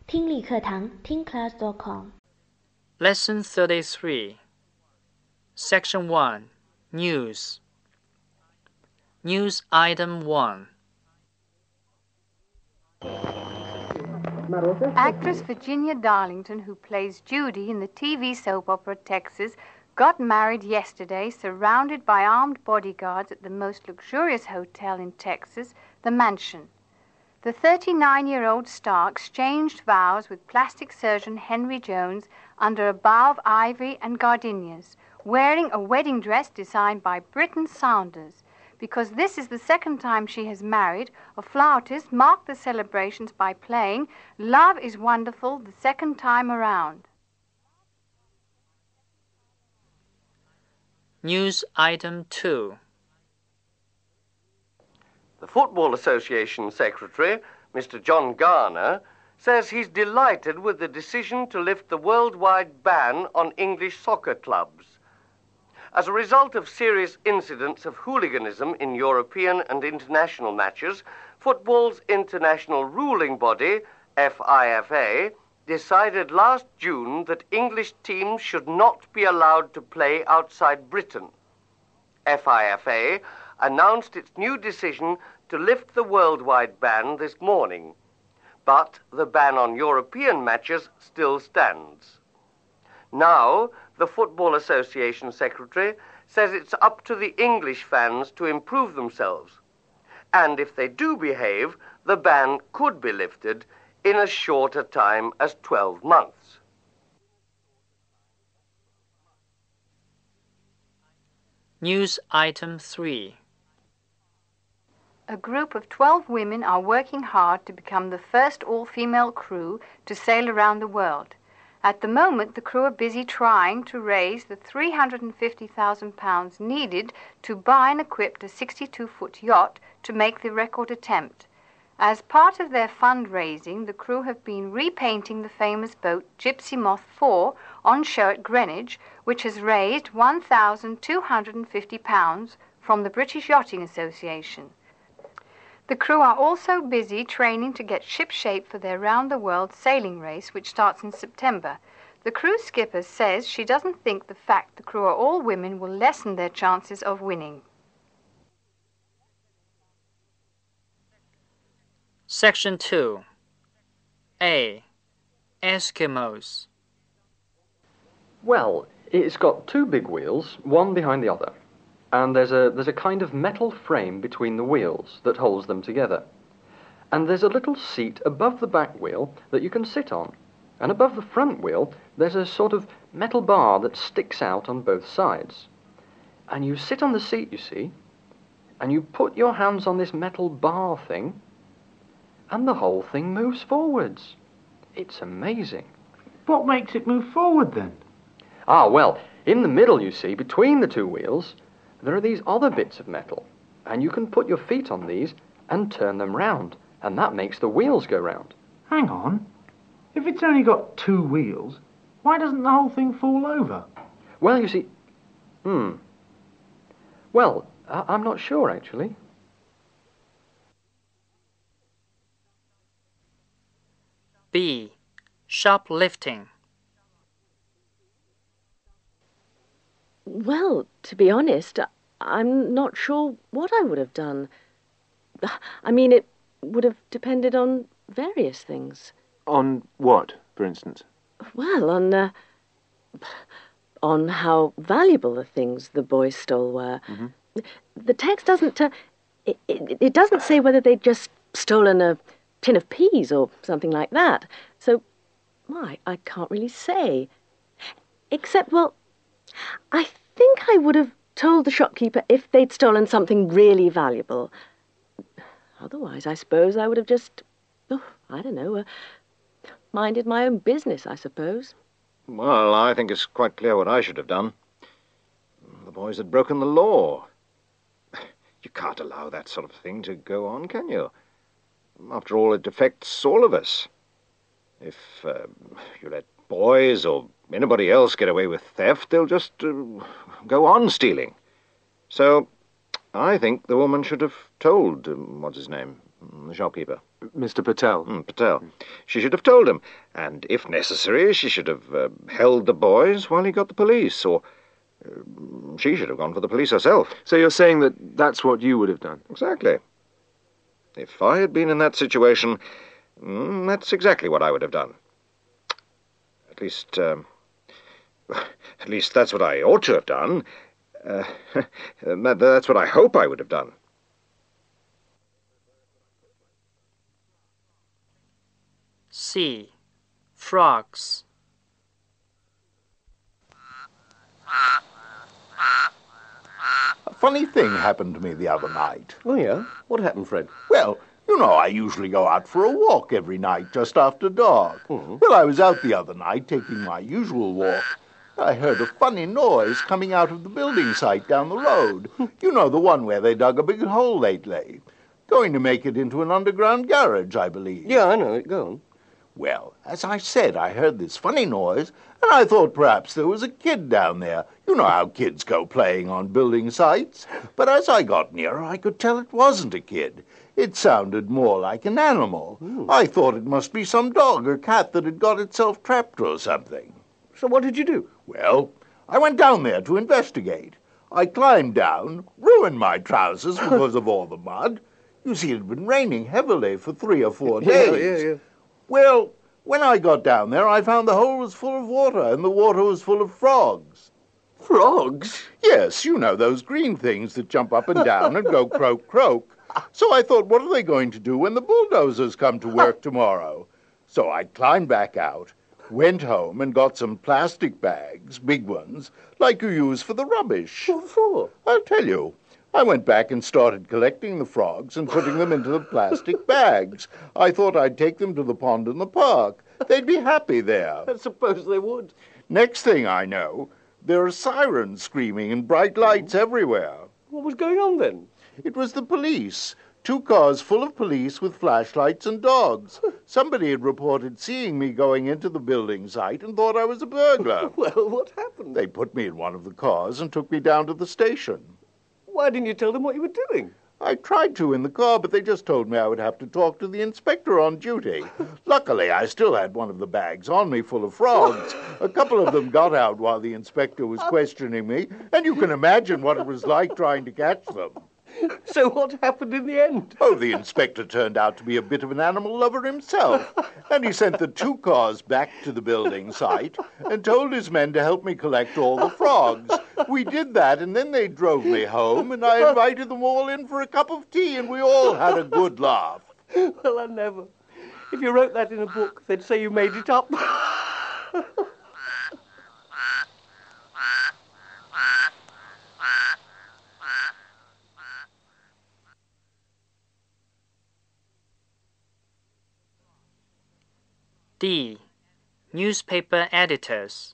听力课堂听class.com Lesson 33 Section 1 News News Item 1 Actress Virginia Darlington, who plays Judy in the TV soap opera Texas, got married yesterday surrounded by armed bodyguards at the most luxurious hotel in Texas, the Mansion. The 39-year-old star exchanged vows with plastic surgeon Henry Jones under a bough of ivy and gardenias, wearing a wedding dress designed by Britton Saunders. Because this is the second time she has married, a flautist marked the celebrations by playing Love is Wonderful the second time around. News Item 2 The Football Association Secretary, Mr. John Garner, says he's delighted with the decision to lift the worldwide ban on English soccer clubs. As a result of serious incidents of hooliganism in European and international matches, football's international ruling body, FIFA, decided last June that English teams should not be allowed to play outside Britain. FIFA announced its new decision to lift the worldwide ban this morning, but the ban on European matches still stands. Now, the Football Association Secretary says it's up to the English fans to improve themselves, and if they do behave, the ban could be lifted in as short a time as 12 months. News Item 3 A group of 12 women are working hard to become the first all-female crew to sail around the world. At the moment, the crew are busy trying to raise the £350,000 needed to buy and equip a 62-foot yacht to make the record attempt. As part of their fundraising, the crew have been repainting the famous boat Gypsy Moth 4 on show at Greenwich, which has raised £1,250 from the British Yachting Association. The crew are also busy training to get shipshape for their round-the-world sailing race, which starts in September. The crew skipper says she doesn't think the fact the crew are all women will lessen their chances of winning. Section 2 A. Eskimos Well, it's got two big wheels, one behind the other. And there's a kind of metal frame between the wheels that holds them together. And there's a little seat above the back wheel that you can sit on. And above the front wheel, there's a sort of metal bar that sticks out on both sides. And you sit on the seat, you see, and you put your hands on this metal bar thing, and the whole thing moves forwards. It's amazing. What makes it move forward, then? Well, in the middle, you see, between the two wheels, there are these other bits of metal, and you can put your feet on these and turn them round, and that makes the wheels go round. Hang on. If it's only got two wheels, why doesn't the whole thing fall over? Well, you see... Well, I'm not sure, actually. B. Shoplifting Well, to be honest, I'm not sure what I would have done. I mean, it would have depended on various things. On what, for instance? Well, on how valuable the things the boys stole were. Mm-hmm. The text doesn't... It doesn't say whether they'd just stolen a tin of peas or something like that. So, I can't really say. Except, well, I think I would have told the shopkeeper if they'd stolen something really valuable. Otherwise, I suppose I would have just, minded my own business, I suppose. Well, I think it's quite clear what I should have done. The boys had broken the law. You can't allow that sort of thing to go on, can you? After all, it affects all of us. If you let boys or anybody else get away with theft, they'll just go on stealing. So I think the woman should have told, The shopkeeper. Mr. Patel. Patel. She should have told him, and if necessary, she should have held the boys while he got the police, or she should have gone for the police herself. So you're saying that that's what you would have done? Exactly. If I had been in that situation, that's exactly what I would have done. At least that's what I ought to have done. That's what I hope I would have done. C. Frogs. A funny thing happened to me the other night. Oh, yeah? What happened, Fred? Well, you know, I usually go out for a walk every night just after dark. Well, I was out the other night taking my usual walk. I heard a funny noise coming out of the building site down the road. You know, the one where they dug a big hole lately. Going to make it into an underground garage, I believe. Yeah, I know it. Go on. Well, as I said, I heard this funny noise, and I thought perhaps there was a kid down there. You know how kids go playing on building sites. But as I got nearer, I could tell it wasn't a kid. It sounded more like an animal. I thought it must be some dog or cat that had got itself trapped or something. So what did you do? Well, I went down there to investigate. I climbed down, ruined my trousers because of all the mud. You see, it had been raining heavily for 3 or 4 days. Yeah. Well, when I got down there, I found the hole was full of water, and the water was full of frogs. Frogs? Yes, you know, those green things that jump up and down and go croak, croak. So I thought, what are they going to do when the bulldozers come to work tomorrow? So I climbed back out, went home and got some plastic bags, big ones, like you use for the rubbish. What for? I'll tell you. I went back and started collecting the frogs and putting them into the plastic bags. I thought I'd take them to the pond in the park. They'd be happy there. I suppose they would. Next thing I know, there are sirens screaming and bright lights everywhere. What was going on then? It was the police. 2 cars full of police with flashlights and dogs. Somebody had reported seeing me going into the building site and thought I was a burglar. Well, what happened? They put me in one of the cars and took me down to the station. Why didn't you tell them what you were doing? I tried to in the car, but they just told me I would have to talk to the inspector on duty. Luckily, I still had one of the bags on me full of frogs. A couple of them got out while the inspector was questioning me, and you can imagine what it was like trying to catch them. So what happened in the end? Oh, the inspector turned out to be a bit of an animal lover himself, and he sent the 2 cars back to the building site and told his men to help me collect all the frogs. We did that, and then they drove me home, and I invited them all in for a cup of tea, and we all had a good laugh. Well, I never. If you wrote that in a book, they'd say you made it up. D. Newspaper editors.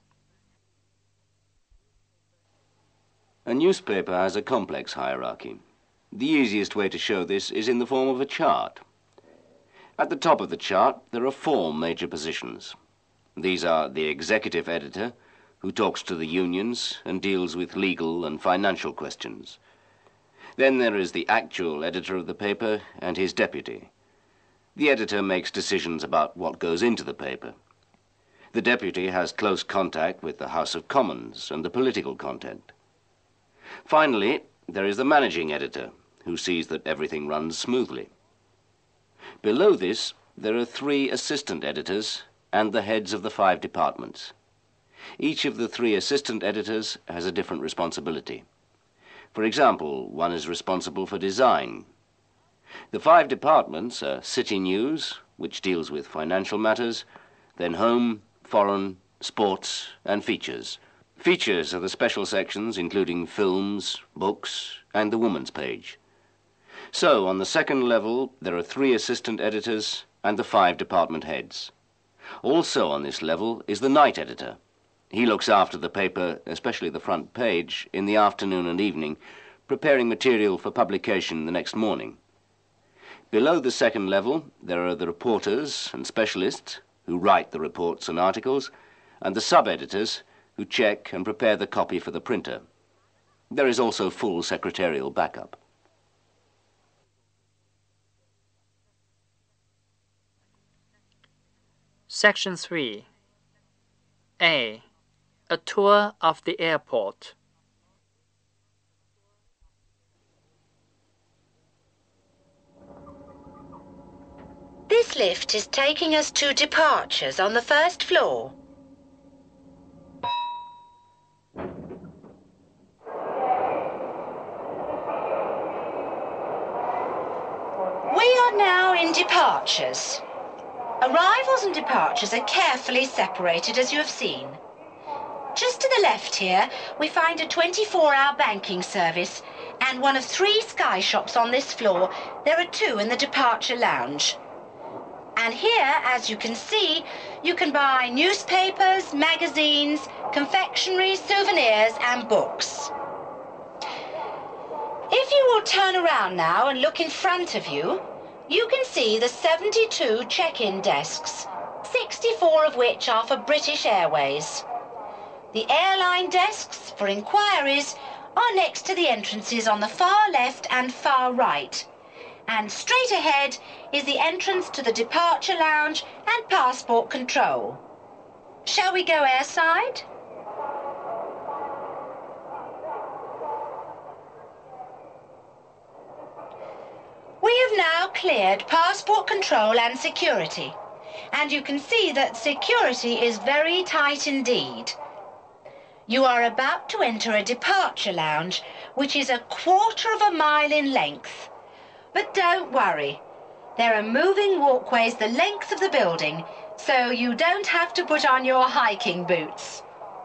A newspaper has a complex hierarchy. The easiest way to show this is in the form of a chart. At the top of the chart, there are 4 major positions. These are the executive editor, who talks to the unions and deals with legal and financial questions. Then there is the actual editor of the paper and his deputy. The editor makes decisions about what goes into the paper. The deputy has close contact with the House of Commons and the political content. Finally, there is the managing editor, who sees that everything runs smoothly. Below this, there are 3 assistant editors and the heads of the 5 departments. Each of the 3 assistant editors has a different responsibility. For example, one is responsible for design. The 5 departments are City News, which deals with financial matters, then Home, Foreign, Sports, and Features. Features are the special sections including films, books, and the woman's page. So, on the 2nd level, there are 3 assistant editors and the 5 department heads. Also on this level is the night editor. He looks after the paper, especially the front page, in the afternoon and evening, preparing material for publication the next morning. Below the 2nd level, there are the reporters and specialists who write the reports and articles, and the sub-editors who check and prepare the copy for the printer. There is also full secretarial backup. Section 3. A. A tour of the airport. This lift is taking us to departures on the first floor. We are now in departures. Arrivals and departures are carefully separated, as you have seen. Just to the left here, we find a 24-hour banking service and one of 3 Sky Shops on this floor. There are 2 in the departure lounge. And here, as you can see, you can buy newspapers, magazines, confectionery, souvenirs and books. If you will turn around now and look in front of you, you can see the 72 check-in desks, 64 of which are for British Airways. The airline desks for inquiries are next to the entrances on the far left and far right. And straight ahead is the entrance to the departure lounge and passport control. Shall we go airside? We have now cleared passport control and security, and you can see that security is very tight indeed. You are about to enter a departure lounge, which is a 1/4 of a mile in length. But don't worry, there are moving walkways the length of the building, so you don't have to put on your hiking boots.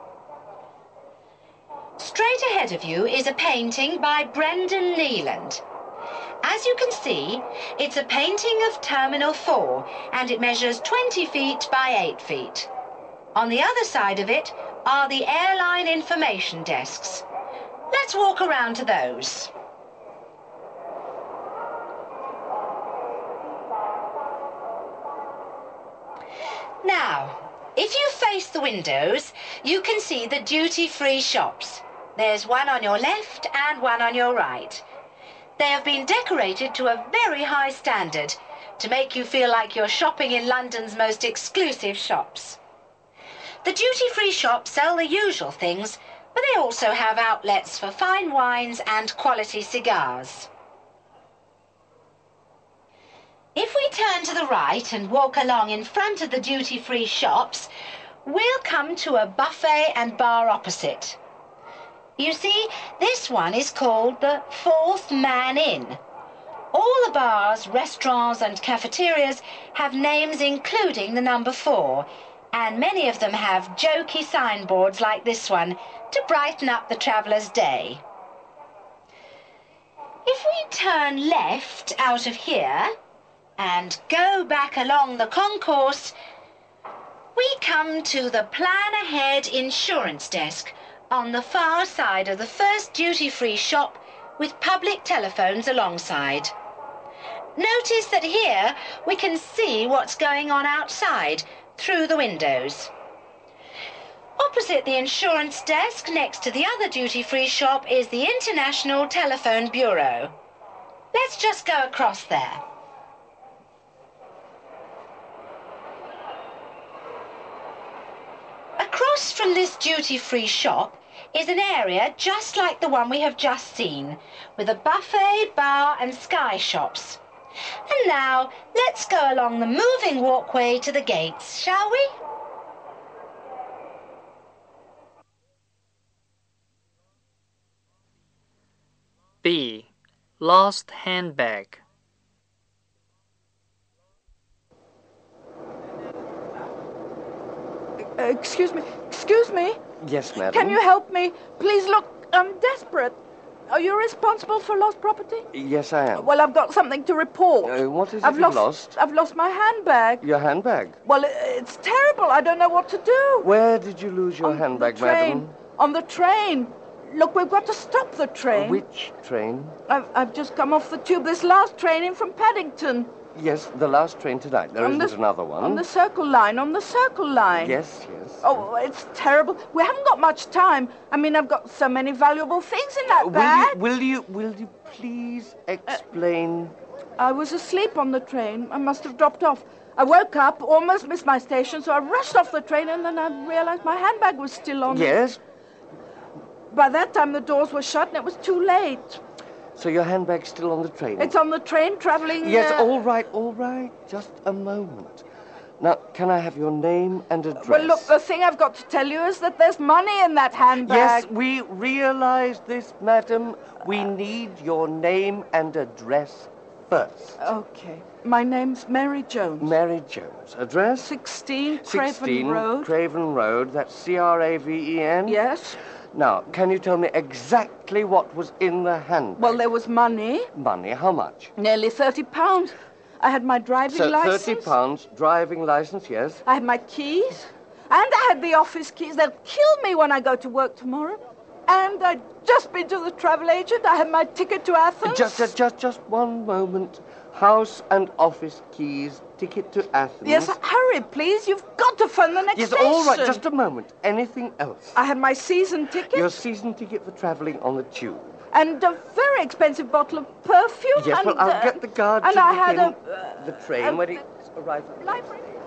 Straight ahead of you is a painting by Brendan Neeland. As you can see, it's a painting of Terminal 4, and it measures 20 feet by 8 feet. On the other side of it are the airline information desks. Let's walk around to those. Now, if you face the windows, you can see the duty-free shops. There's one on your left and one on your right. They have been decorated to a very high standard to make you feel like you're shopping in London's most exclusive shops. The duty-free shops sell the usual things, but they also have outlets for fine wines and quality cigars. If we turn to the right and walk along in front of the duty-free shops, we'll come to a buffet and bar opposite. You see, this one is called the Fourth Man Inn. All the bars, restaurants and cafeterias have names including the number 4, and many of them have jokey signboards like this one to brighten up the traveller's day. If we turn left out of here and go back along the concourse, we come to the Plan Ahead insurance desk on the far side of the first duty-free shop with public telephones alongside. Notice that here we can see what's going on outside through the windows. Opposite the insurance desk next to the other duty-free shop is the International Telephone Bureau. Let's just go across there. Across from this duty-free shop is an area just like the one we have just seen, with a buffet, bar and Sky Shops. And now, let's go along the moving walkway to the gates, shall we? B. Lost handbag. Excuse me. Yes, madam. Can you help me? Please look, I'm desperate. Are you responsible for lost property? Yes, I am. Well, I've got something to report. What is it you've lost? I've lost my handbag. Your handbag? Well, it's terrible. I don't know what to do. Where did you lose your handbag, madam? On the train. Look, we've got to stop the train. Which train? I've just come off the tube. This last train in from Paddington. Yes, the last train tonight. There isn't another one. On the Circle Line, Yes. Oh, it's terrible. We haven't got much time. I mean, I've got so many valuable things in that bag. Will you please explain? I was asleep on the train. I must have dropped off. I woke up, almost missed my station, so I rushed off the train, and then I realized my handbag was still on. Yes? By that time, the doors were shut, and it was too late. So your handbag's still on the train? It's on the train travelling... Yes, all right. Just a moment. Now, can I have your name and address? Well, look, the thing I've got to tell you is that there's money in that handbag. Yes, we realize this, madam. We need your name and address first. Okay. My name's Mary Jones. Mary Jones. Address? 16 Craven Road. Craven Road. That's Craven? Yes. Now, can you tell me exactly what was in the handbag? Well, there was money. Money? How much? Nearly £30. I had my driving license. So £30, driving license, yes. I had my keys. And I had the office keys. They'll kill me when I go to work tomorrow. And I'd just been to the travel agent. I had my ticket to Athens. Just one moment. House and office keys, ticket to Athens. Yes, hurry, please. You've got to phone the next station. Yes, all right, just a moment. Anything else? I had my season ticket. Your season ticket for travelling on the tube. And a very expensive bottle of perfume. Yes, and, well, I'll get the guard and to I had begin the train when it arrives. Library.